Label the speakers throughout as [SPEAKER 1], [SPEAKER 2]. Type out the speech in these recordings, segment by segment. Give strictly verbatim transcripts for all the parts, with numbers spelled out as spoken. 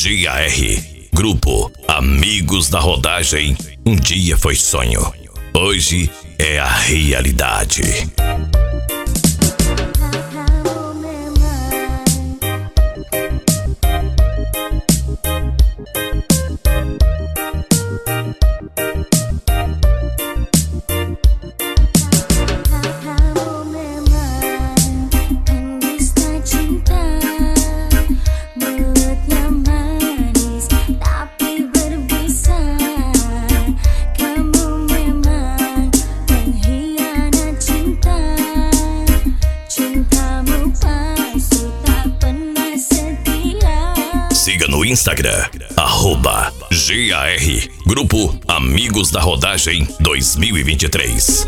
[SPEAKER 1] G A R, Grupo Amigos da Rodagem. Um dia foi sonho, hoje é a realidade. Siga no Instagram, arroba G A R, Grupo Amigos da Rodagem dois mil e vinte e três.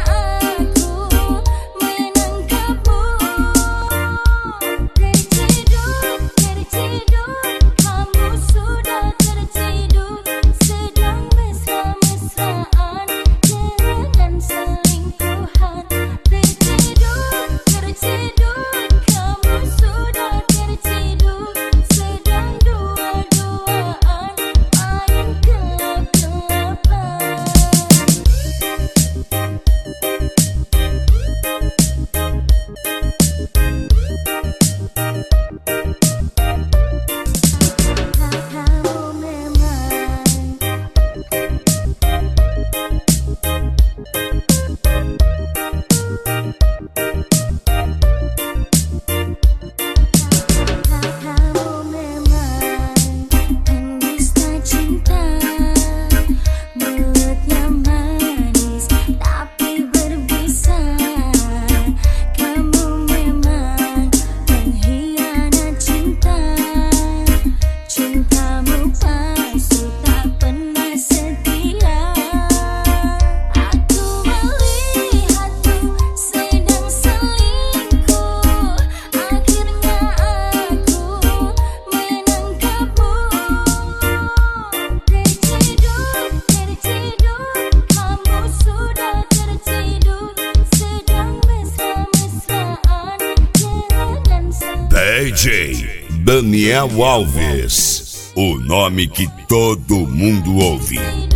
[SPEAKER 1] D J Daniel Alves, o nome que todo mundo ouve.